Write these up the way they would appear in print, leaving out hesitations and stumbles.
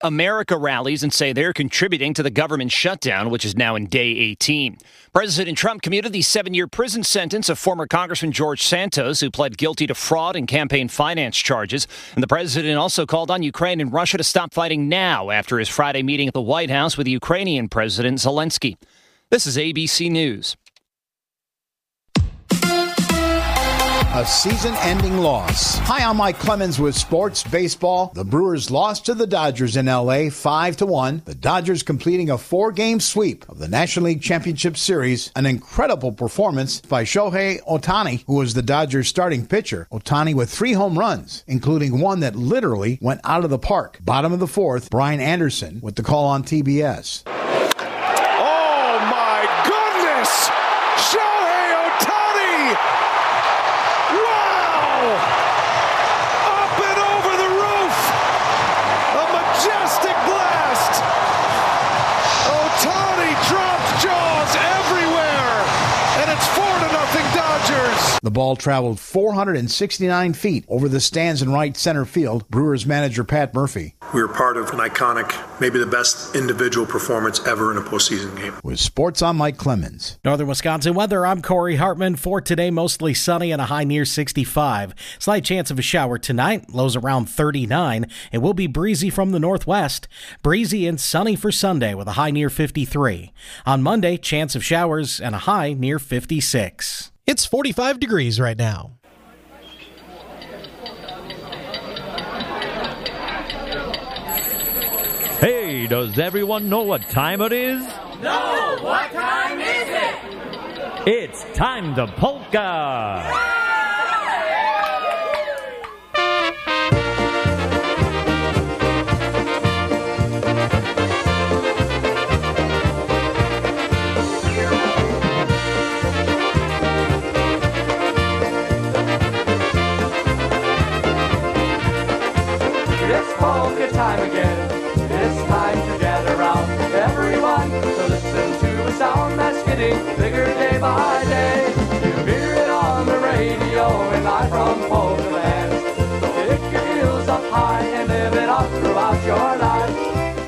America rallies and say they're contributing to the government shutdown, which is now in day 18. President Trump commuted the 7-year prison sentence of former Congressman George Santos, who pled guilty to fraud and campaign finance charges. And the president also called on Ukraine and Russia to stop fighting now after his Friday meeting at the White House with Ukrainian President Zelensky. This is ABC News. A season-ending loss. Hi, I'm Mike Clemens with Sports Baseball. The Brewers lost to the Dodgers in L.A. 5-1. The Dodgers completing a 4-game sweep of the National League Championship Series. An incredible performance by Shohei Ohtani, who was the Dodgers' starting pitcher. Ohtani with 3 home runs, including one that literally went out of the park. Bottom of the 4th, Brian Anderson with the call on TBS. Oh, my goodness! Shohei Ohtani! Wow! Up and over the roof! A majestic blast! Ohtani dropped jaws everywhere! And it's 4-0 Dodgers! The ball traveled 469 feet over the stands in right center field. Brewers manager Pat Murphy. We were part of an iconic, maybe the best individual performance ever in a postseason game. With Sports, I'm Mike Clemens. Northern Wisconsin weather, I'm Corey Hartman. For today, mostly sunny and a high near 65. Slight chance of a shower tonight, lows around 39. It will be breezy from the northwest. Breezy and sunny for Sunday with a high near 53. On Monday, chance of showers and a high near 56. It's 45 degrees right now. Hey, does everyone know what time it is? No! What time is it? It's time to polka! It's polka time again. It's time to gather round everyone to listen to a sound that's getting bigger day by day. You hear it on the radio and live from Polka Land. So pick your heels up high and live it up throughout your life.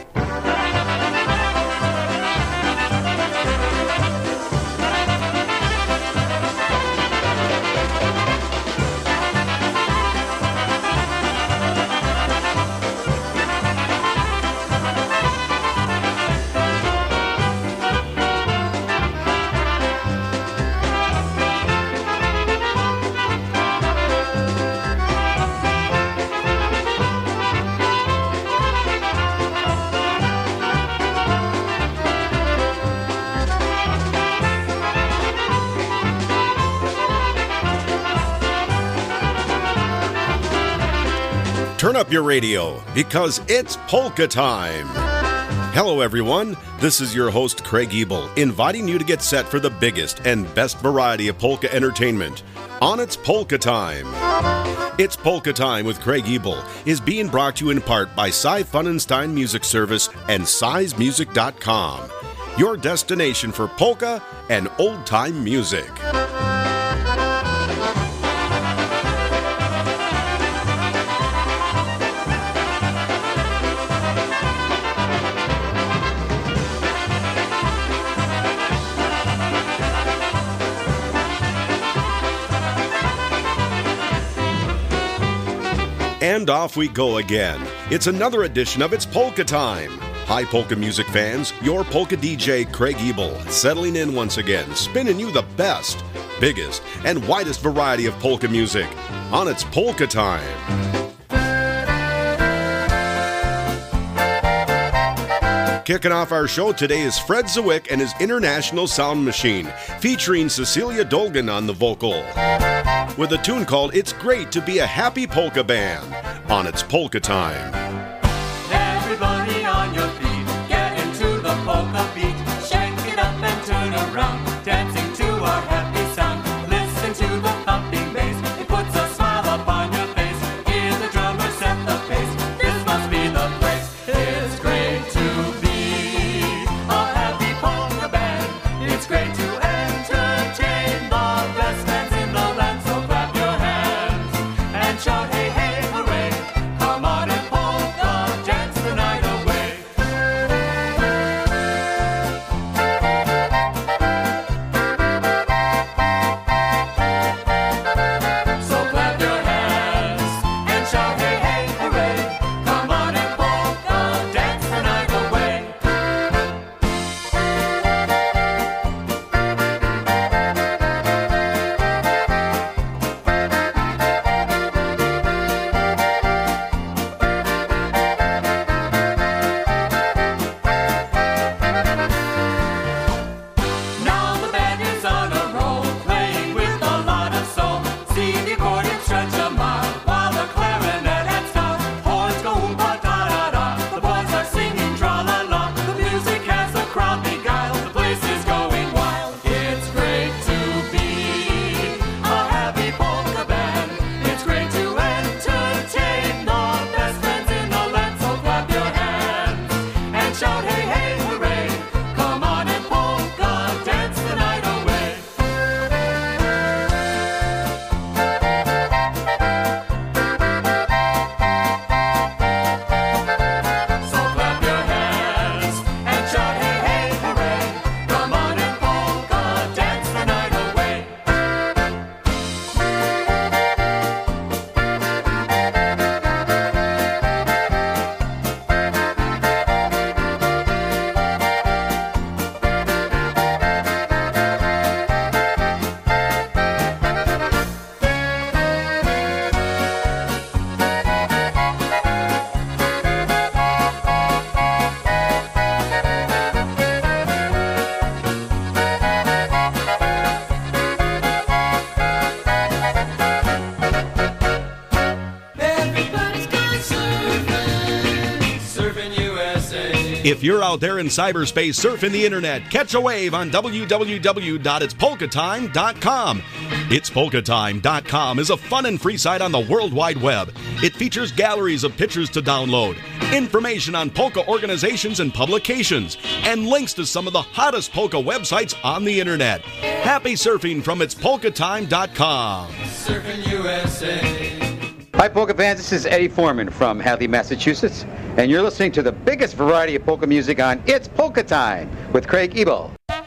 Turn up your radio, because it's polka time. Hello, everyone. This is your host, Craig Ebel, inviting you to get set for the biggest and best variety of polka entertainment on It's Polka Time. It's Polka Time with Craig Ebel is being brought to you in part by Cy Funenstein Music Service and SizMusic.com, your destination for polka and old-time music. And off we go again. It's another edition of It's Polka Time. Hi, polka music fans. Your polka DJ, Craig Ebel, settling in once again, spinning you the best, biggest, and widest variety of polka music on It's Polka Time. Kicking off our show today is Fred Zawick and his International Sound Machine, featuring Cecilia Dolgan on the vocal, with a tune called It's Great to Be a Happy Polka Band on It's Polka Time. Everybody on your feet, get into the polka beat. Shake it up and turn around, dancing to our happy sound. Listen to the thumping bass, it puts a smile upon your face. Hear the drummer set the pace, this must be the place. It's great to be a happy polka band. It's great to entertain the best bands in the land. So clap your hands and shout hey hey hooray. Come on and polka dance the night away. If you're out there in cyberspace surfing the internet, catch a wave on www.itspolkatime.com. Itspolkatime.com is a fun and free site on the World Wide Web. It features galleries of pictures to download, information on polka organizations and publications, and links to some of the hottest polka websites on the internet. Happy surfing from itspolkatime.com. Surfing USA. Hi, polka fans. This is Eddie Foreman from Hadley, Massachusetts, and you're listening to the biggest variety of polka music on It's Polka Time with Craig Ebel.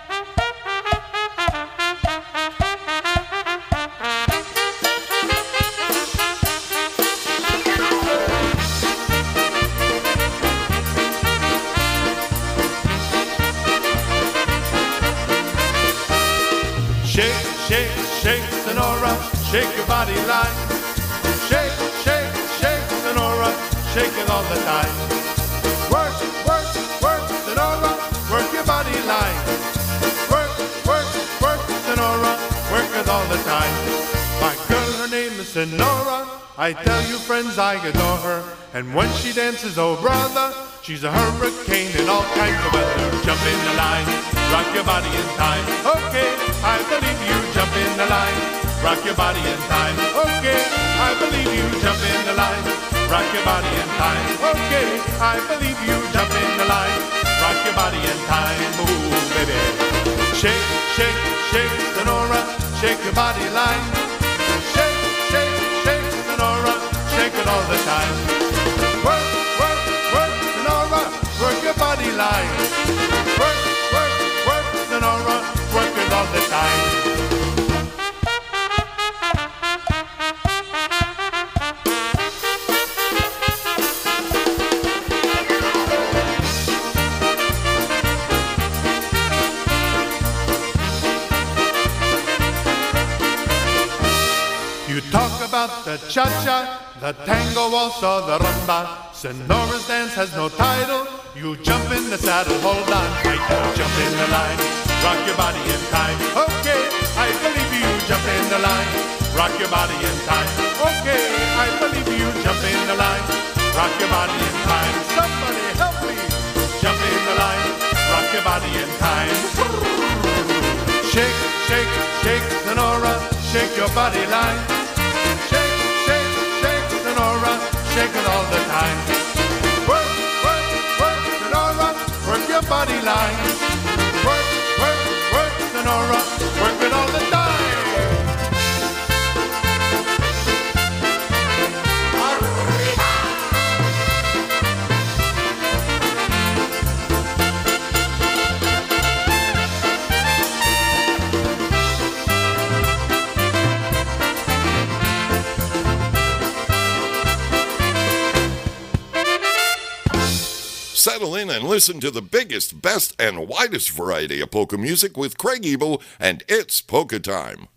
Shake, shake, shake, Sonora, shake your body line. Shake, shake, shake, Sonora, shake it all the time. Work, work, work, Sonora, work your body line. Work, work, work, Sonora, work it all the time. My girl, her name is Sonora. I tell you, friends, I adore her. And when she dances, oh brother, she's a hurricane in all kinds of weather. Jump in the line, rock your body in time. Okay, I believe you. Jump in the line, rock your body in time. Okay, I believe you. Jump in the line, rock your body in time. Okay, I believe you. Jump in the line, rock your body in time. Move, baby. Shake, shake, shake, Sonora, shake your body line. Shake, shake, shake, Sonora, shake it all the time. Work, work, work, Sonora, work your body line. Work, work, work, Sonora, work it all the time. You talk about the cha-cha, the tango waltz or the rumba. Sonora's dance has no title. You jump in the saddle, hold on tight. Jump in the line, rock your body in time. Okay, I believe you. Jump in the line, rock your body in time. Okay, I believe you. Jump in the line, rock your body in time. Somebody help me. Jump in the line, rock your body in time. Shake, shake, shake, Sonora, shake your body line. Shake, shake, shake, Sonora, shake it all the time. Work, work, work, Sonora, work your body line. Work, work, work, Sonora, work it all the time. Settle in and listen to the biggest, best, and widest variety of polka music with Craig Ebel, and it's Polka Time.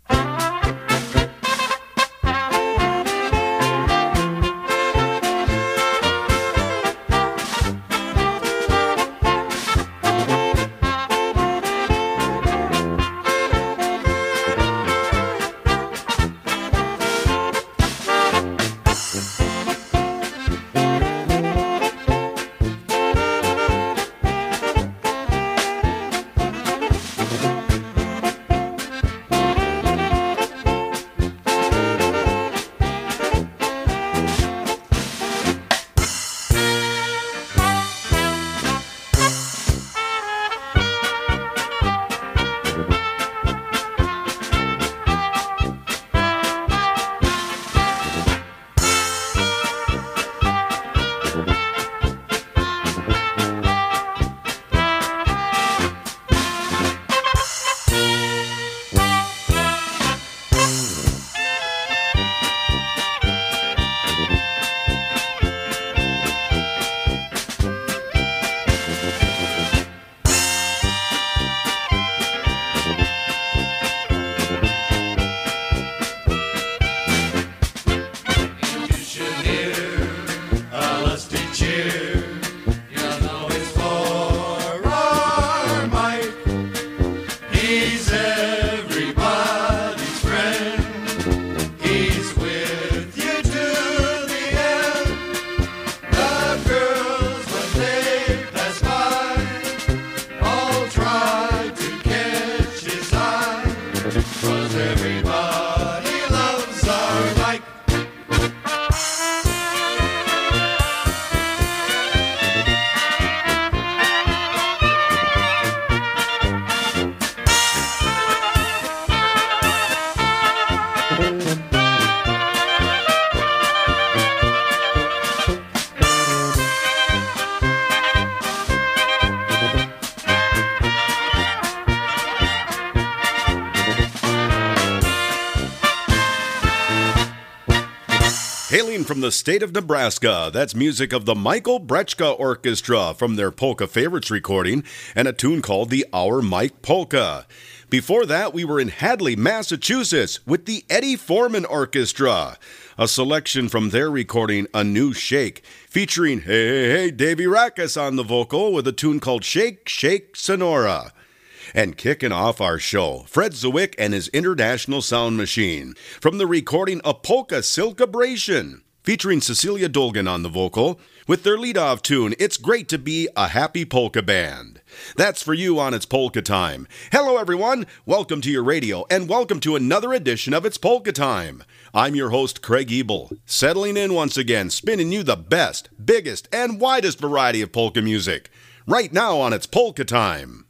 from the state of Nebraska. That's music of the Michael Brechka Orchestra from their Polka Favorites recording and a tune called the Our Mike Polka. Before that, we were in Hadley, Massachusetts with the Eddie Foreman Orchestra. A selection from their recording, A New Shake, featuring Hey Davy Rackus on the vocal with a tune called Shake, Shake, Sonora. And kicking off our show, Fred Zwick and his International Sound Machine from the recording A Polka Silkabration, featuring Cecilia Dolgan on the vocal with their leadoff tune, It's Great to Be a Happy Polka Band. That's for you on It's Polka Time. Hello, everyone. Welcome to your radio, and welcome to another edition of It's Polka Time. I'm your host, Craig Ebel, settling in once again, spinning you the best, biggest, and widest variety of polka music. Right now on It's Polka Time.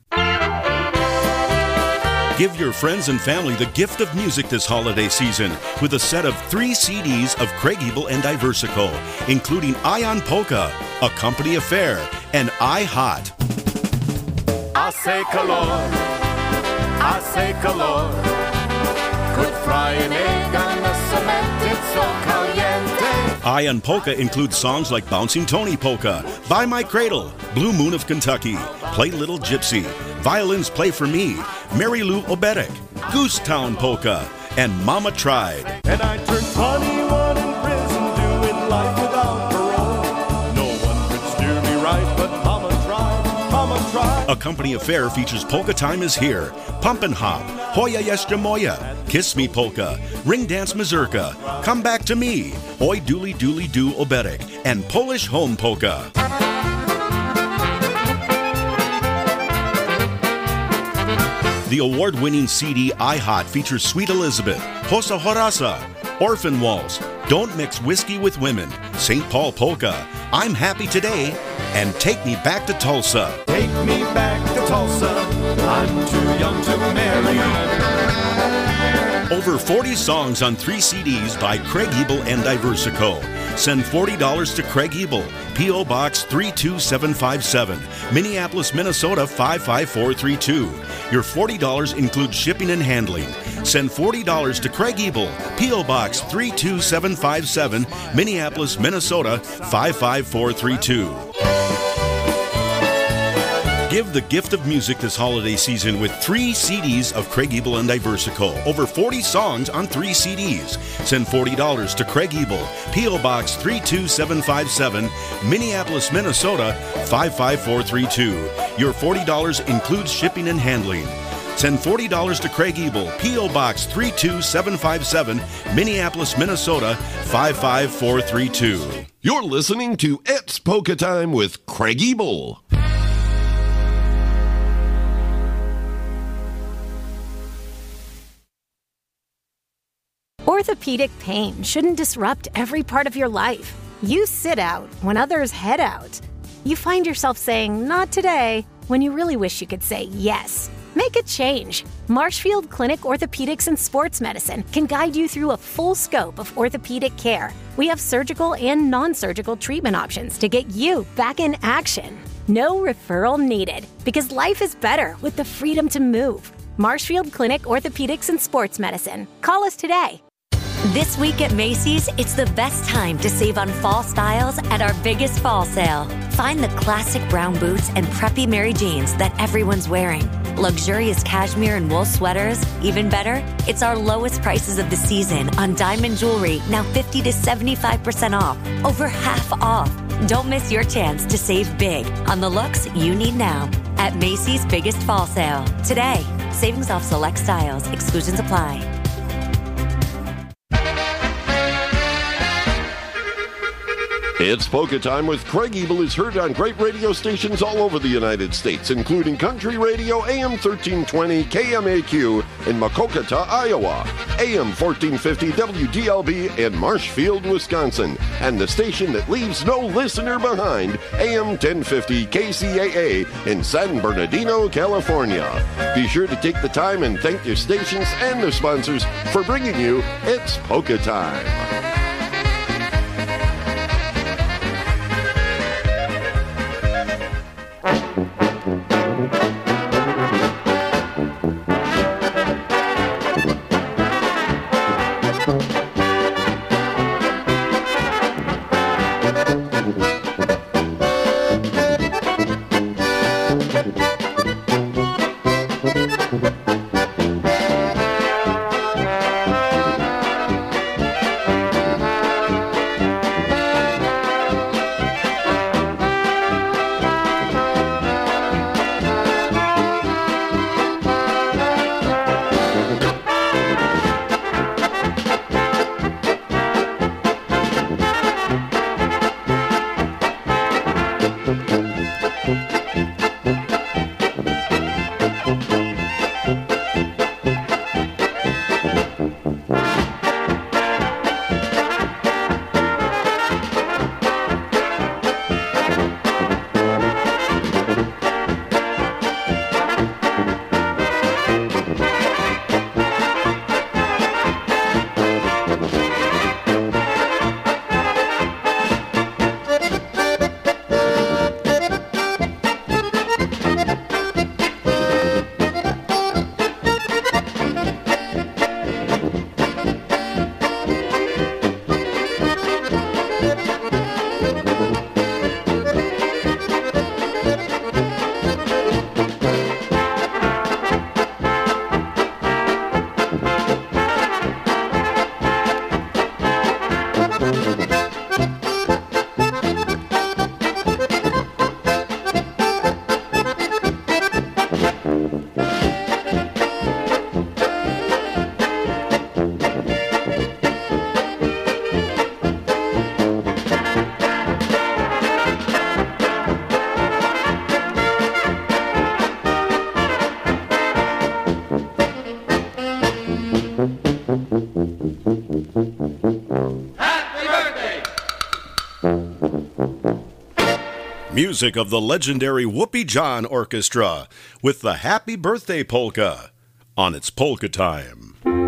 Give your friends and family the gift of music this holiday season with a set of 3 CDs of Craig Ebel and Iversico, including Ion Polka, A Company Affair, and I Hot. I say calor, could fry an egg on the cement, it's so caliente. Ion Polka includes songs like Bouncing Tony Polka, By My Cradle, Blue Moon of Kentucky, Play Little Gypsy, Violins Play for Me, Mary Lou Oberek, Goose Town Polka, and Mama Tried. And I turned 21 in prison, doing life without parole. No one could steer me right, but Mama tried. A Company Affair features Polka Time Is Here, Pumpin' Hop, Hoya Jeszcze Moja, Kiss Me Polka, Ring Dance Mazurka, Come Back to Me, Oj Dooley Dooley Doo Oberek, and Polish Home Polka. The award-winning CD I Hot features Sweet Elizabeth, Hosa Horasa, Orphan Waltz, Don't Mix Whiskey with Women, St. Paul Polka, I'm Happy Today, and Take Me Back to Tulsa. Take me back to Tulsa, I'm too young to marry. Over 40 songs on 3 CDs by Craig Ebel and Iversico. Send $40 to Craig Ebel, P.O. Box 32757, Minneapolis, Minnesota 55432. Your $40 includes shipping and handling. Send $40 to Craig Ebel, P.O. Box 32757, Minneapolis, Minnesota 55432. Give the gift of music this holiday season with 3 CDs of Craig Ebel and Iversico. Over 40 songs on 3 CDs. Send $40 to Craig Ebel, P.O. Box 32757, Minneapolis, Minnesota 55432. Your $40 includes shipping and handling. Send $40 to Craig Ebel, P.O. Box 32757, Minneapolis, Minnesota 55432. You're listening to It's Polka Time with Craig Ebel. Orthopedic pain shouldn't disrupt every part of your life. You sit out when others head out. You find yourself saying, not today, when you really wish you could say yes. Make a change. Marshfield Clinic Orthopedics and Sports Medicine can guide you through a full scope of orthopedic care. We have surgical and non-surgical treatment options to get you back in action. No referral needed, because life is better with the freedom to move. Marshfield Clinic Orthopedics and Sports Medicine. Call us today. This week at Macy's, it's the best time to save on fall styles at our biggest fall sale. Find the classic brown boots and preppy Mary Janes that everyone's wearing. Luxurious cashmere and wool sweaters. Even better, it's our lowest prices of the season on diamond jewelry, now 50 to 75% off. Over half off. Don't miss your chance to save big on the looks you need now at Macy's biggest fall sale. Today, savings off select styles. Exclusions apply. It's Polka Time with Craig Ebel is heard on great radio stations all over the United States, including Country Radio AM 1320 KMAQ in Makokata, Iowa, AM 1450 WDLB in Marshfield, Wisconsin, and the station that leaves no listener behind, AM 1050 KCAA in San Bernardino, California. Be sure to take the time and thank your stations and their sponsors for bringing you It's Polka Time. Music of the legendary Whoopie John Orchestra with the Happy Birthday Polka on It's Polka Time.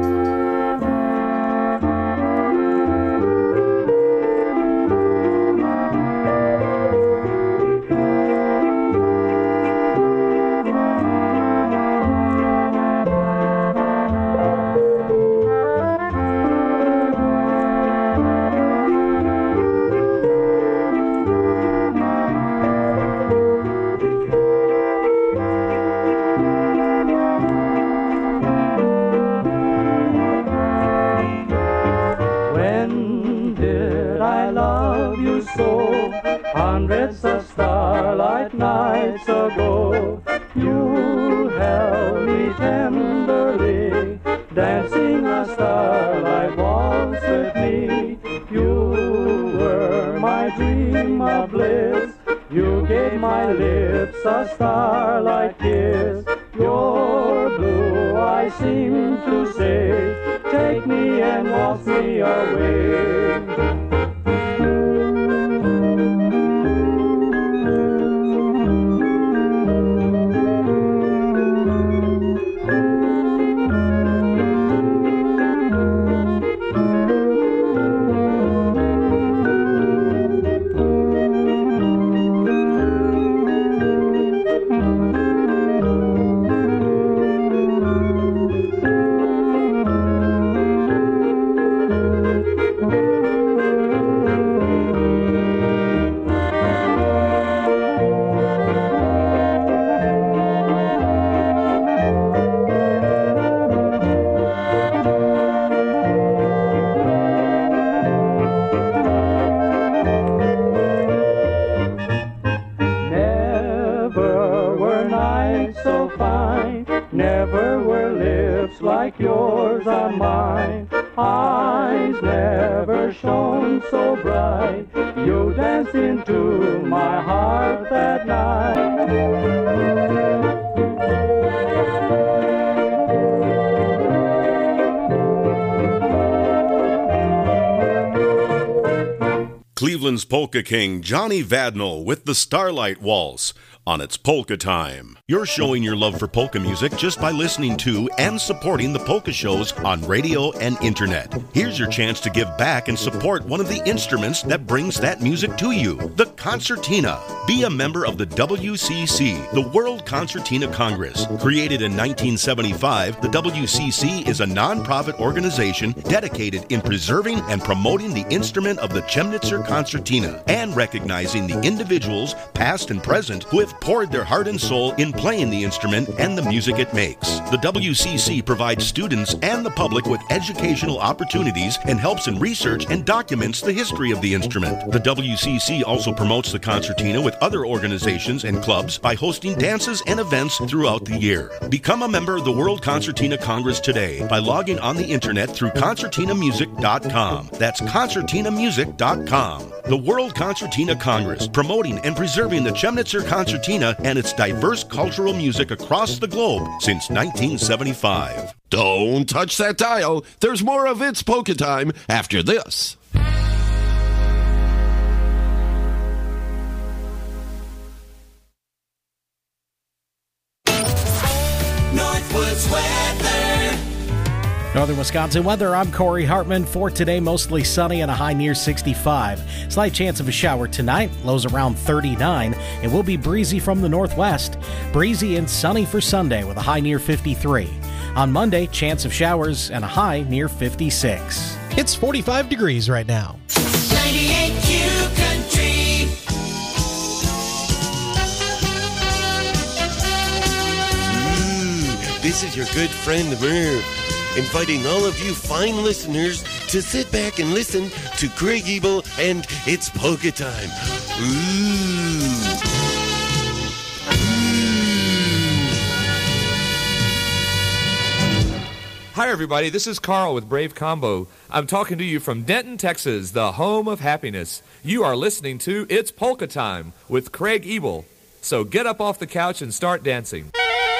Hundreds of starlight nights ago, you held me tenderly, dancing a starlight waltz with me. You were my dream of bliss, you gave my lips a starlight kiss. Your blue eyes seemed to say, take me and waltz me away. Like yours on mine, eyes never shone so bright. You danced into my heart that night. Cleveland's polka king Johnny Vadnal with the Starlight Waltz on It's Polka Time. You're showing your love for polka music just by listening to and supporting the polka shows on radio and internet. Here's your chance to give back and support one of the instruments that brings that music to you, the concertina. Be a member of the WCC, the World Concertina Congress. Created in 1975, the WCC is a non-profit organization dedicated in preserving and promoting the instrument of the Chemnitzer concertina and recognizing the individuals, past and present, who have poured their heart and soul in playing the instrument and the music it makes. The WCC provides students and the public with educational opportunities and helps in research and documents the history of the instrument. The WCC also promotes the concertina with other organizations and clubs by hosting dances and events throughout the year. Become a member of the World Concertina Congress today by logging on the internet through concertinamusic.com. That's concertinamusic.com. The World Concertina Congress, promoting and preserving the Chemnitzer concertina and its diverse cultural music across the globe since 1975. Don't touch that dial. There's more of It's Polka Time after this. Northwoods weather. Northern Wisconsin weather, I'm Corey Hartman. For today, mostly sunny and a high near 65. Slight chance of a shower tonight, lows around 39. It will be breezy from the northwest. Breezy and sunny for Sunday with a high near 53. On Monday, chance of showers and a high near 56. It's 45 degrees right now. 98Q Country. This is your good friend Merv, inviting all of you fine listeners to sit back and listen to Craig Ebel and It's Polka Time. Hi, everybody. This is Carl with Brave Combo. I'm talking to you from Denton, Texas, the home of happiness. You are listening to It's Polka Time with Craig Ebel. So get up off the couch and start dancing.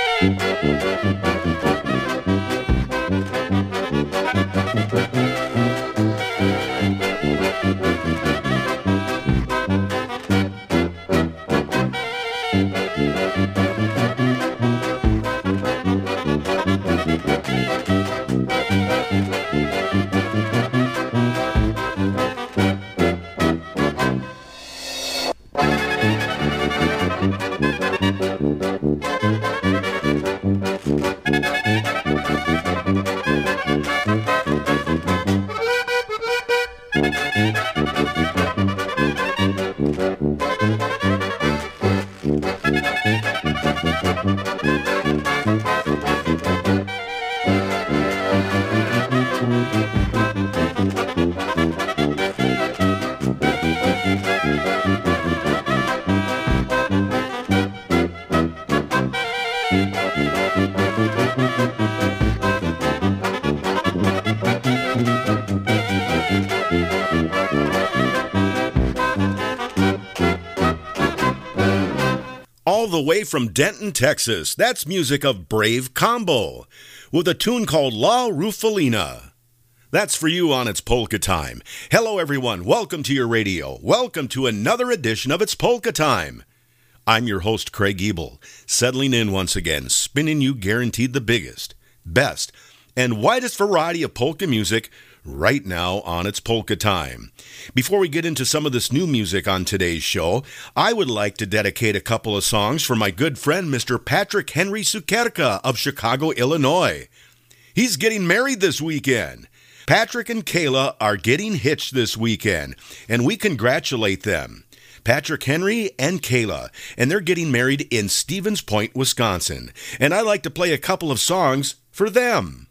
All the way from Denton, Texas, that's music of Brave Combo, with a tune called La Rufalina. That's for you on It's Polka Time. Hello, everyone. Welcome to your radio. Welcome to another edition of It's Polka Time. I'm your host, Craig Ebel, settling in once again, spinning you guaranteed the biggest, best, and widest variety of polka music right now on It's Polka Time. Before we get into some of this new music on today's show, I would like to dedicate a couple of songs for my good friend, Mr. Patrick Henry Sukerka of Chicago, Illinois. He's getting married this weekend. Patrick and Kayla are getting hitched this weekend, and we congratulate them. Patrick Henry and Kayla, and they're getting married in Stevens Point, Wisconsin. And I'd like to play a couple of songs for them.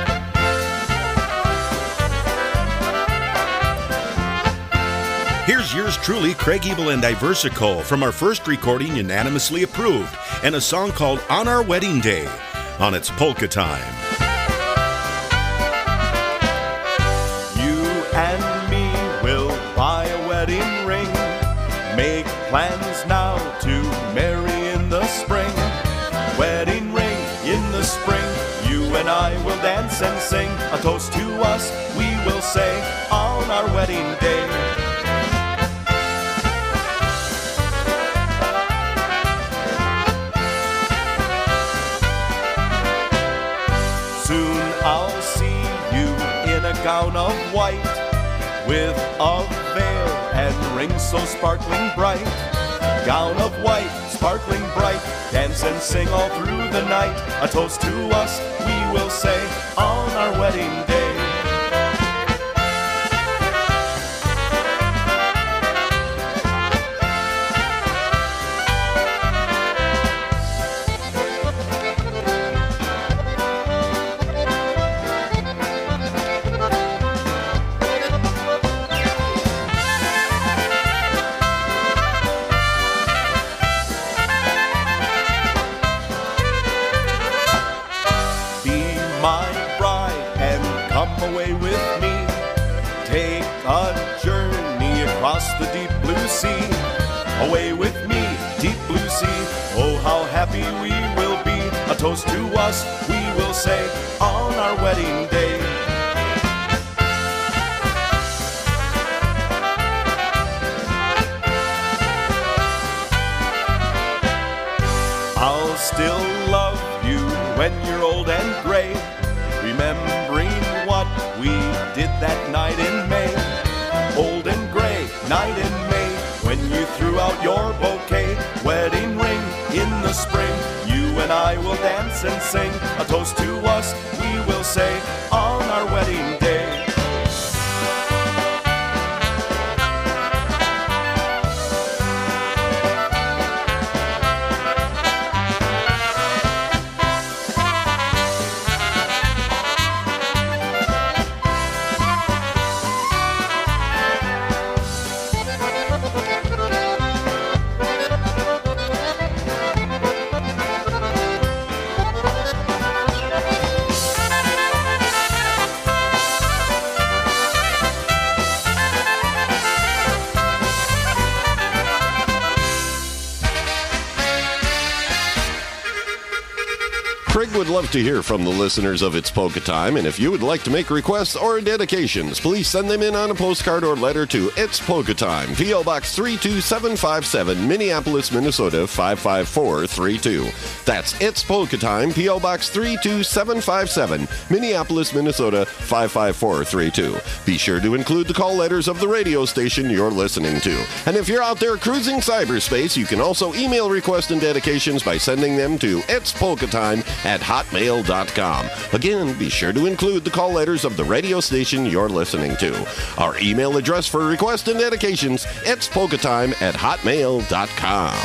Here's yours truly, Craig Ebel and Diversico, from our first recording, unanimously approved, and a song called On Our Wedding Day on It's Polka Time. You and me will buy a wedding ring, make plans now to marry in the spring. Wedding ring in the spring, you and I will dance and sing. A toast to us we will say on our wedding day. Soon I'll see you in a gown of white, with a veil and rings so sparkling bright. Gown of white, sparkling bright, dance and sing all through the night. A toast to us we will say on our wedding day. sea. Away with me, deep blue sea. Oh, how happy we will be. A toast to us we will say on our wedding day. I'll still love you when you're old and gray, remembering what we did that night in May. Old and gray, night in May, when you threw out your bouquet. Wedding ring in the spring, you and I will dance and sing. A toast to us we will say on our wedding day. Craig would love to hear from the listeners of It's Polka Time, and if you would like to make requests or dedications, please send them in on a postcard or letter to It's Polka Time, P.O. Box 32757, Minneapolis, Minnesota 55432. That's It's Polka Time, P.O. Box 32757, Minneapolis, Minnesota 55432. Be sure to include the call letters of the radio station you're listening to. And if you're out there cruising cyberspace, you can also email requests and dedications by sending them to itspolkatime@hotmail.com. Again, be sure to include the call letters of the radio station you're listening to. Our email address for requests and dedications, itspolkatime@hotmail.com.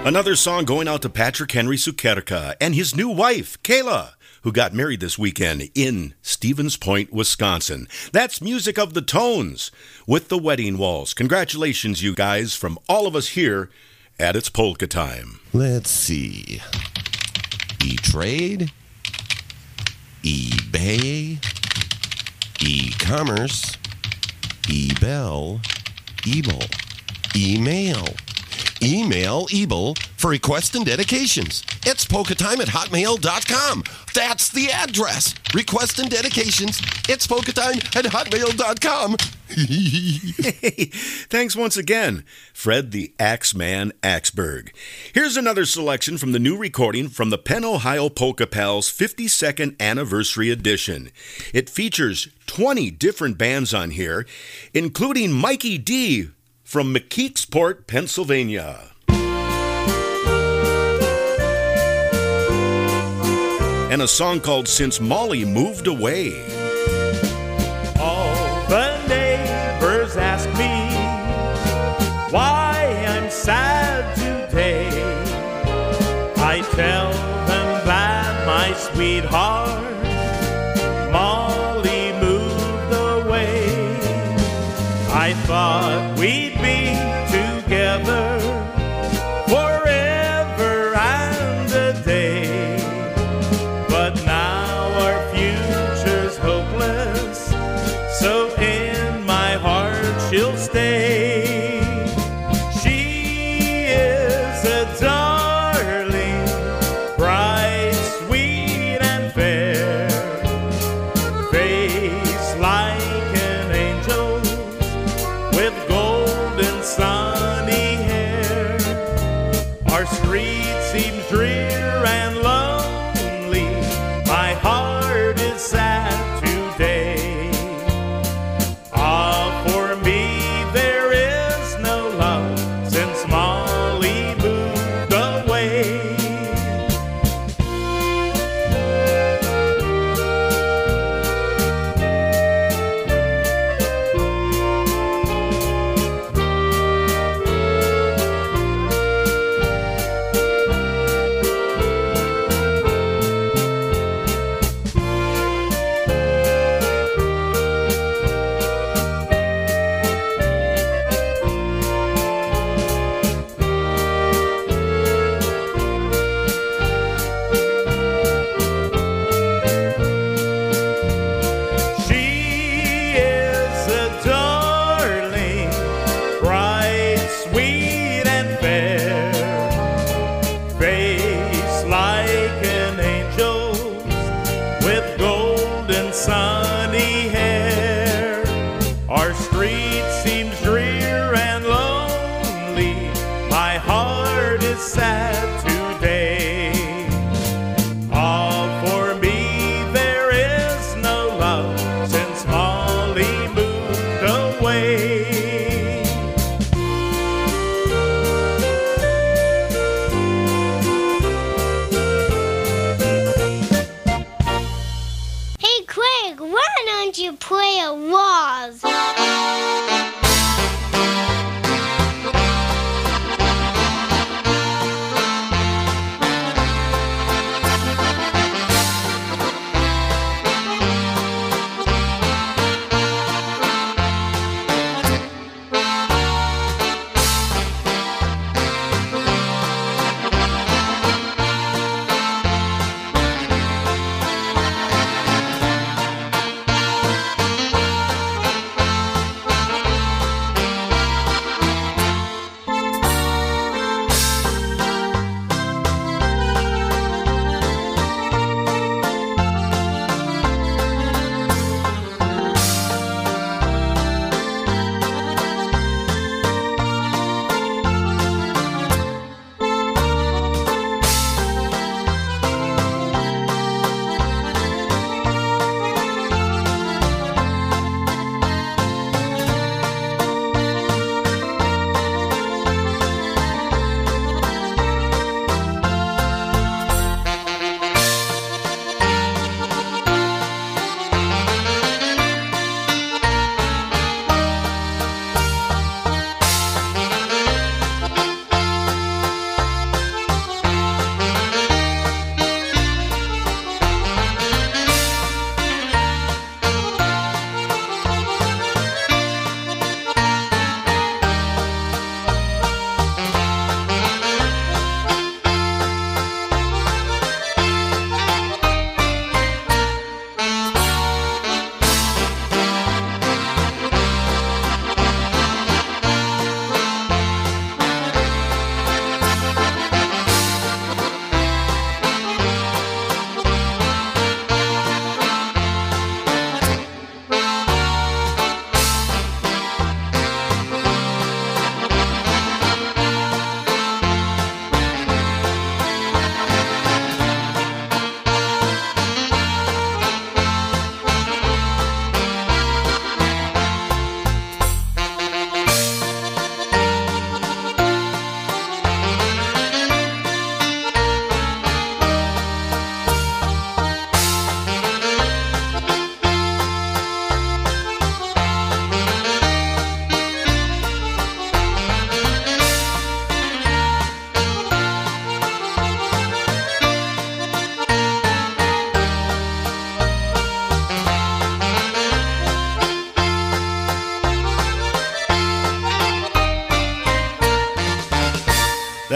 Another song going out to Patrick Henry Sukerka and his new wife, Kayla, who got married this weekend in Stevens Point, Wisconsin. That's Music of the Tones with the Wedding Waltz. Congratulations, you guys, from all of us here at It's Polka Time. Let's see. E-Trade, eBay, e-commerce, eBell, Ebel, email. Email Ebel for requests and dedications. It's polkatime@hotmail.com. That's the address. Requests and dedications. It's polkatime@hotmail.com. Hey, thanks once again, Fred the Axeman Axberg. Here's another selection from the new recording from the Penn, Ohio Polka Pals 52nd Anniversary Edition. It features 20 different bands on here, including Mikey D from McKeeksport, Pennsylvania. And a song called Since Molly Moved Away. All the neighbors ask me why I'm sad today. I tell them that my sweetheart Molly moved away. I thought we'd be together forever and a day, but now our future's hopeless, so in my heart she'll stay. She is a darling, bright, sweet and fair, face like an angel's with golden sunny hair. Our street seems drear and lonely, my heart is sad today. Ah, for me there is no love since Molly moved away. She is a darling, bright, sweet and fair, face like an angel's with golden sunny hair. Our street seems drear and lonely, my heart is sad today. Ah, for me there is no love since Molly moved away. Hey Craig, why don't you play a waltz?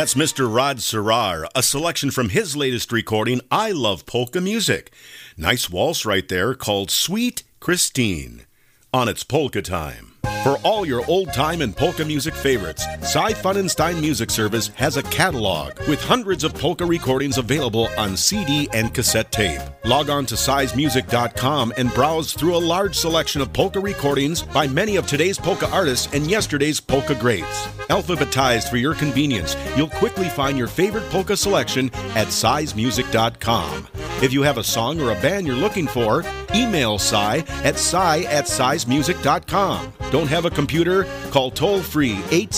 That's Mr. Rod Serrar, a selection from his latest recording, I Love Polka Music. Nice waltz right there called Sweet Christine. On It's Polka Time. For all your old-time and polka music favorites, Cy Funenstein Music Service has a catalog with hundreds of polka recordings available on CD and cassette tape. Log on to sizemusic.com and browse through a large selection of polka recordings by many of today's polka artists and yesterday's polka greats. Alphabetized for your convenience, you'll quickly find your favorite polka selection at sizemusic.com. If you have a song or a band you're looking for, email Cy at sizemusic.com. Don't have a computer? Call toll-free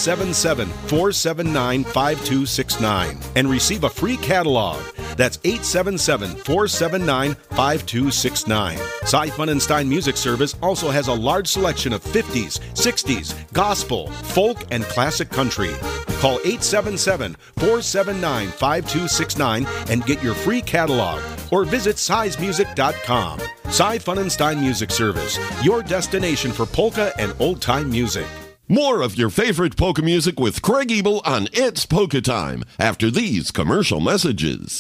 877-479-5269 and receive a free catalog. That's 877-479-5269. Cy Funenstein Music Service also has a large selection of 50s, 60s, gospel, folk, and classic country. Call 877-479-5269 and get your free catalog or visit sizemusic.com. Cy Funenstein Music Service, your destination for polka and old-time music. More of your favorite polka music with Craig Ebel on It's Polka Time after these commercial messages.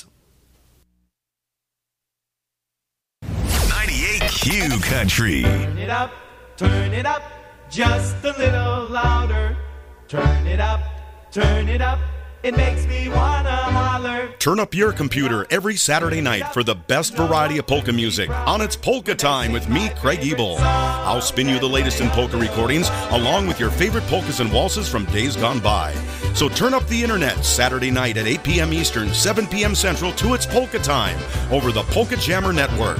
98Q Country. Turn it up, just a little louder. Turn it up, it makes me wanna holler. Turn up your computer every Saturday night for the best variety of polka music on It's Polka Time with me, Craig Ebel. I'll spin you the latest in polka recordings along with your favorite polkas and waltzes from days gone by. So turn up the internet Saturday night at 8 p.m. Eastern, 7 p.m. Central to It's Polka Time over the Polka Jammer Network.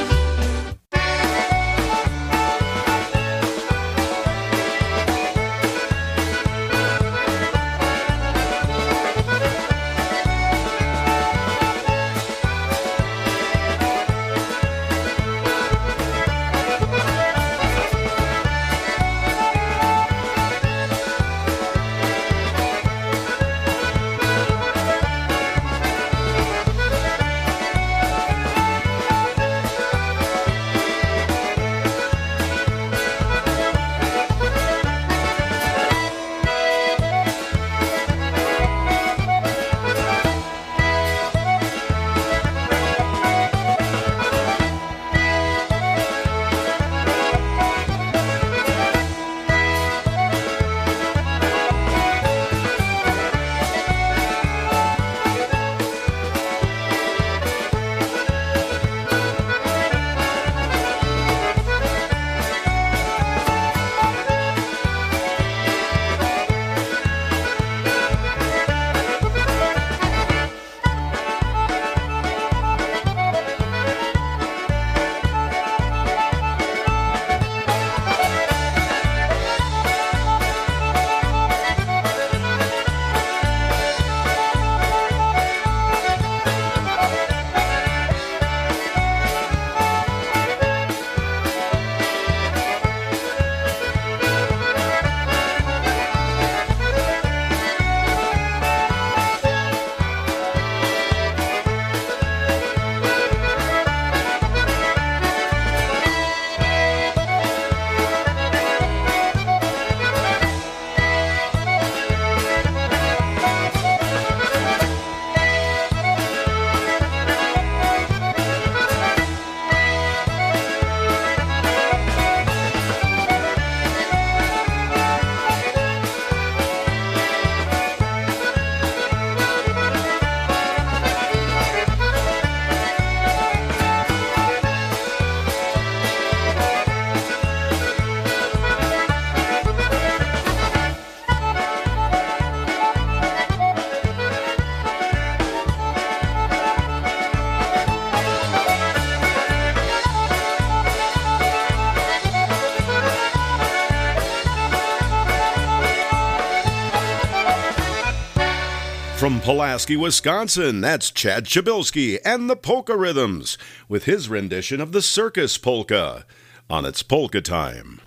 From Pulaski, Wisconsin, that's Chad Chabilski and the Polka Rhythms with his rendition of the Circus Polka on It's Polka Time.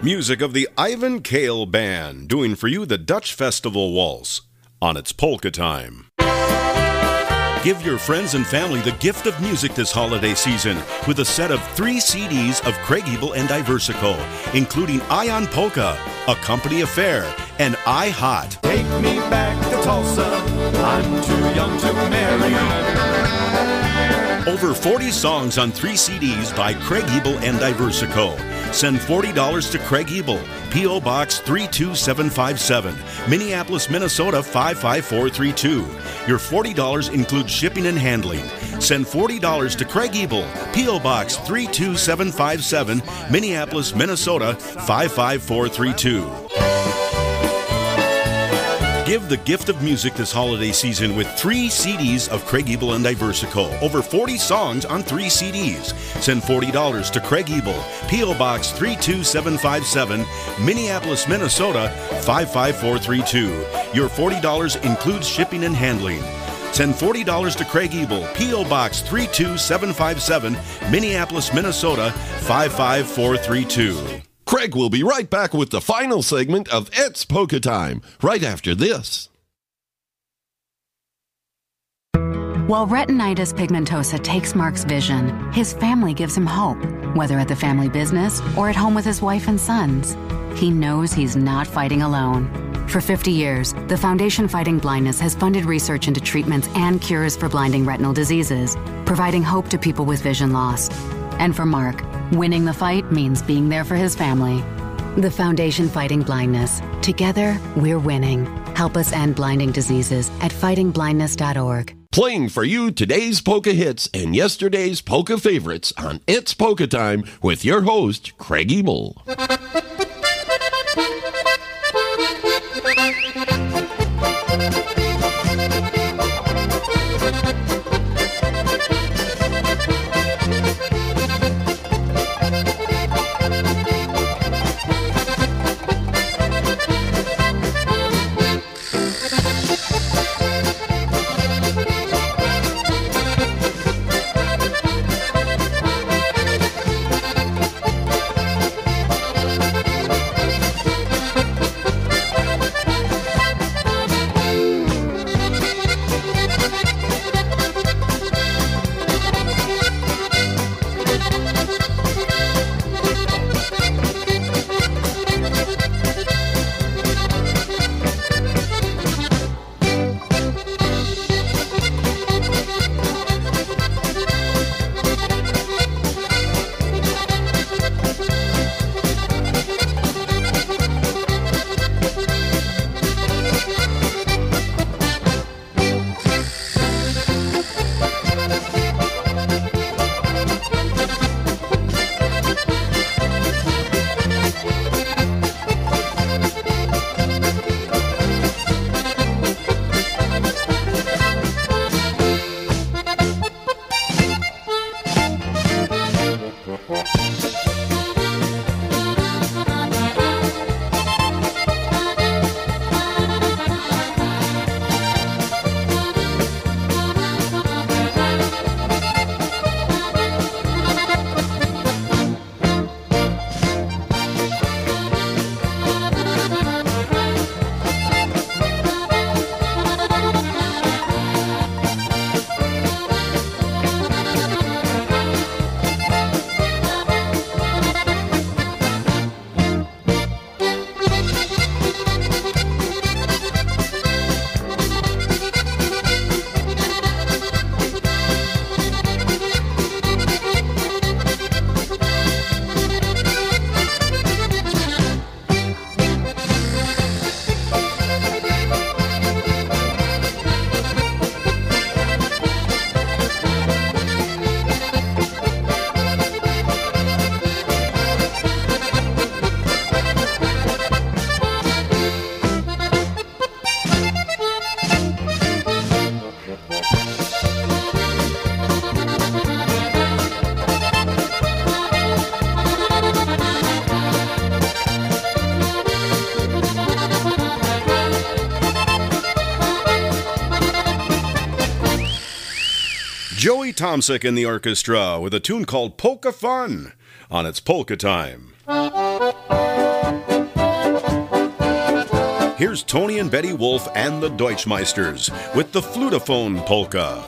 Music of the Ivan Kale Band, doing for you the Dutch Festival Waltz on It's Polka Time. Give your friends and family the gift of music this holiday season with a set of 3 CDs of Craig Ebel and Iversico, including Ion Polka, A Company Affair, and I Hot. Take me back to Tulsa, I'm too young to marry. Over 40 songs on 3 CDs by Craig Ebel and Iversico. Send $40 to Craig Ebel, P.O. Box 32757, Minneapolis, Minnesota 55432. Your $40 includes shipping and handling. Send $40 to Craig Ebel, P.O. Box 32757, Minneapolis, Minnesota 55432. Give the gift of music this holiday season with 3 CDs of Craig Ebel and Iversico. Over 40 songs on 3 CDs. Send $40 to Craig Ebel, P.O. Box 32757, Minneapolis, Minnesota 55432. Your $40 includes shipping and handling. Send $40 to Craig Ebel, P.O. Box 32757, Minneapolis, Minnesota 55432. Craig will be right back with the final segment of It's Polka Time, right after this. While retinitis pigmentosa takes Mark's vision, his family gives him hope, whether at the family business or at home with his wife and sons. He knows he's not fighting alone. For 50 years, the Foundation Fighting Blindness has funded research into treatments and cures for blinding retinal diseases, providing hope to people with vision loss. And for Mark, winning the fight means being there for his family. The Foundation Fighting Blindness. Together, we're winning. Help us end blinding diseases at fightingblindness.org. Playing for you today's polka hits and yesterday's polka favorites on It's Polka Time with your host, Craig Ebel. Joey Tomsic and the orchestra with a tune called Polka Fun on It's Polka Time. here's Tony and Betty Wolf and the Deutschmeisters with the Flutophone Polka.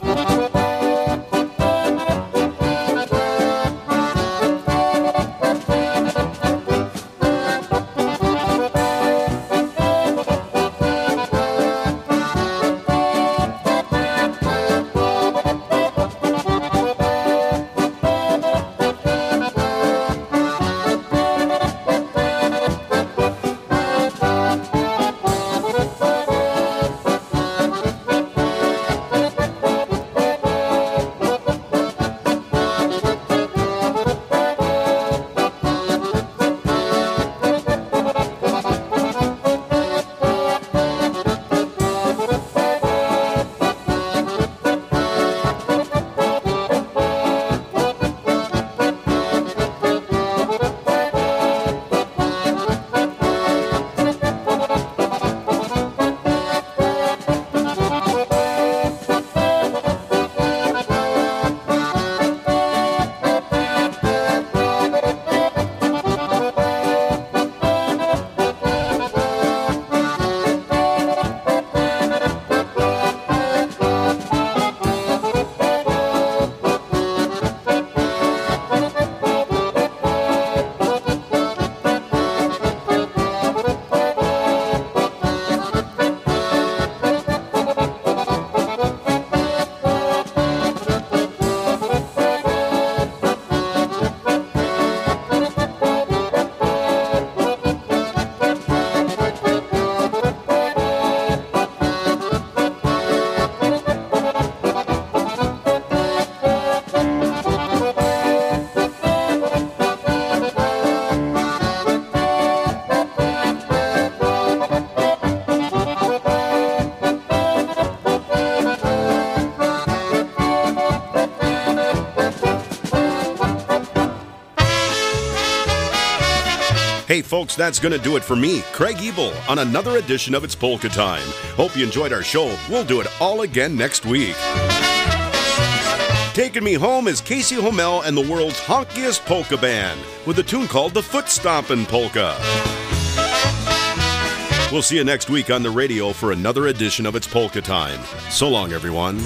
Hey folks, that's going to do it for me, Craig Ebel, on another edition of It's Polka Time. Hope you enjoyed our show. We'll do it all again next week. Taking me home is Casey Homel and the world's honkiest polka band with a tune called the Foot Stompin' Polka. We'll see you next week on the radio for another edition of It's Polka Time. So long, everyone.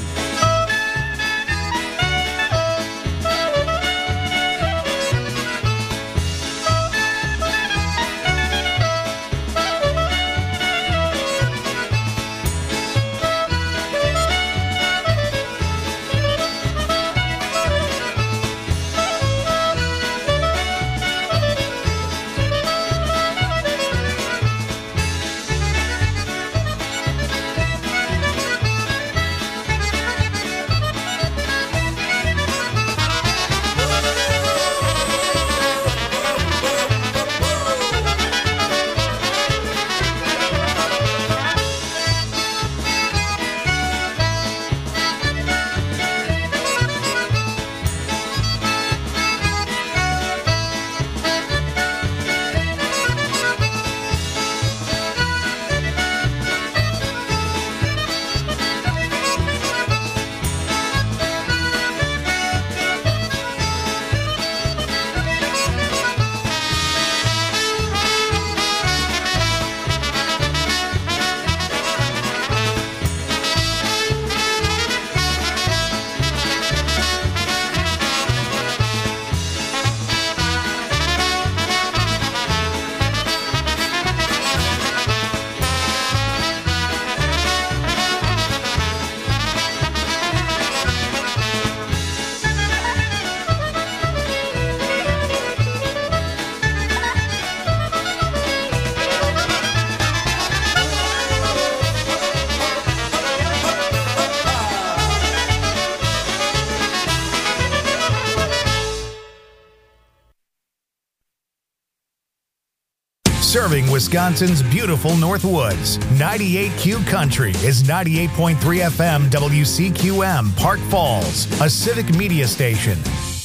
Serving Wisconsin's beautiful North Woods. 98Q Country is 98.3 FM WCQM Park Falls, a civic media station.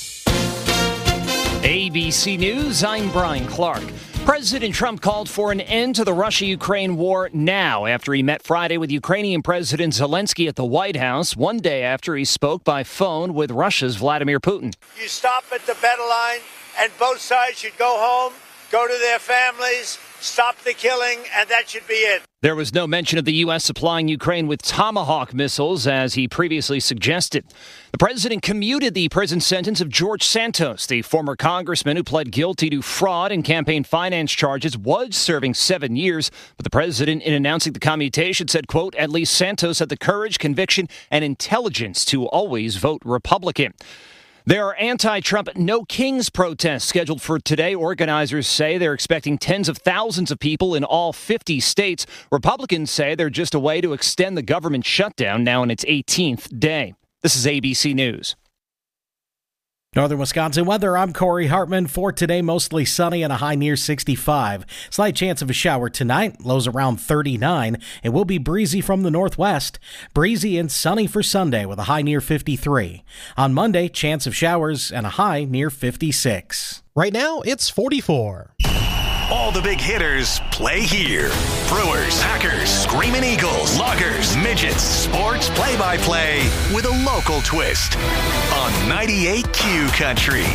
ABC News, I'm Brian Clark. President Trump called for an end to the Russia-Ukraine war now after he met Friday with Ukrainian President Zelensky at the White House, one day after he spoke by phone with Russia's Vladimir Putin. You stop at the battle line and both sides should go home go to their families, stop the killing, and that should be it. There was no mention of the U.S. supplying Ukraine with Tomahawk missiles, as he previously suggested. The president commuted the prison sentence of George Santos, the former congressman who pled guilty to fraud and campaign finance charges, was serving 7 years. But the president, in announcing the commutation, said, quote, at least Santos had the courage, conviction, and intelligence to always vote Republican. There are anti-Trump No Kings protests scheduled for today. Organizers say they're expecting tens of thousands of people in all 50 states. Republicans say they're just a way to extend the government shutdown now in its 18th day. This is ABC News. Northern Wisconsin weather, I'm Corey Hartman. For today, mostly sunny and a high near 65. Slight chance of a shower tonight, lows around 39. It will be breezy from the northwest. Breezy and sunny for Sunday with a high near 53. On Monday, chance of showers and a high near 56. Right now, it's 44. All the big hitters play here. Brewers, Packers, Screamin' Eagles, Loggers, Midgets, sports play-by-play with a local twist on 98Q Country.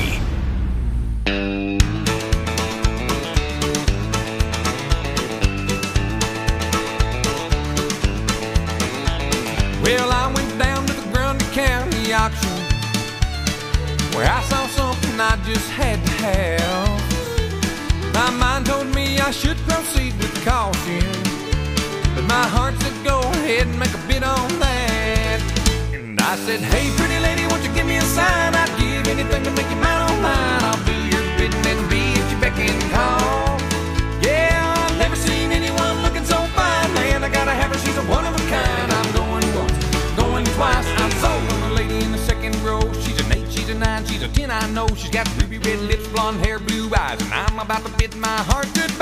Well, I went down to the Grundy County auction where I saw something I just had to have. My mind told me I should proceed with caution, but my heart said go ahead and make a bid on that. And I said, hey, pretty lady, won't you give me a sign? I'd give anything to make you mine on mine. I'll do your bidding and be at your beck and call. Yeah, I've never seen anyone looking so fine, man. I gotta have her, she's a one of a kind. I'm going once, going twice. I'm sold on a lady in the second row. She's an 8, she's a 9, she's a 10, I know. She's got ruby red lips, blonde hair, blue eyes, and I'm about to bid my heart goodbye.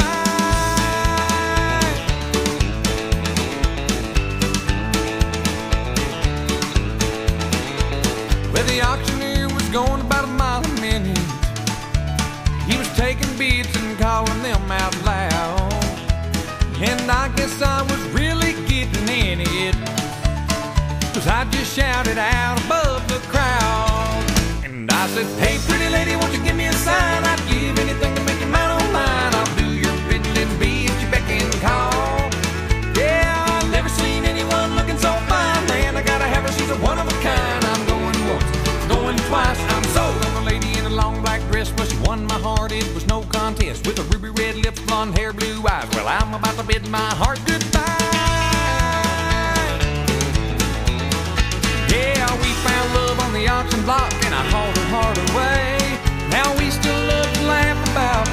Well, the auctioneer was going about a mile a minute. He was taking bids and calling them out loud, and I guess I was really getting in it, 'cause I just shouted out above the crowd. And I said, hey, pretty lady, won't you give me a sign? I'd give anything to make you mine on mine. I'll do your bidding and be at your beck and call. Yeah, I've never seen anyone looking so fine, man. I gotta have her, she's a one of a kind. I'm going once, going twice. I'm sold on a lady in a long black dress. Well, she won my heart, it was no contest. With a ruby red lips, blonde hair, blue eyes. Well, I'm about to bid my heart goodbye. Yeah, we found love on the auction block, and I hauled her heart away. Now we still love to laugh about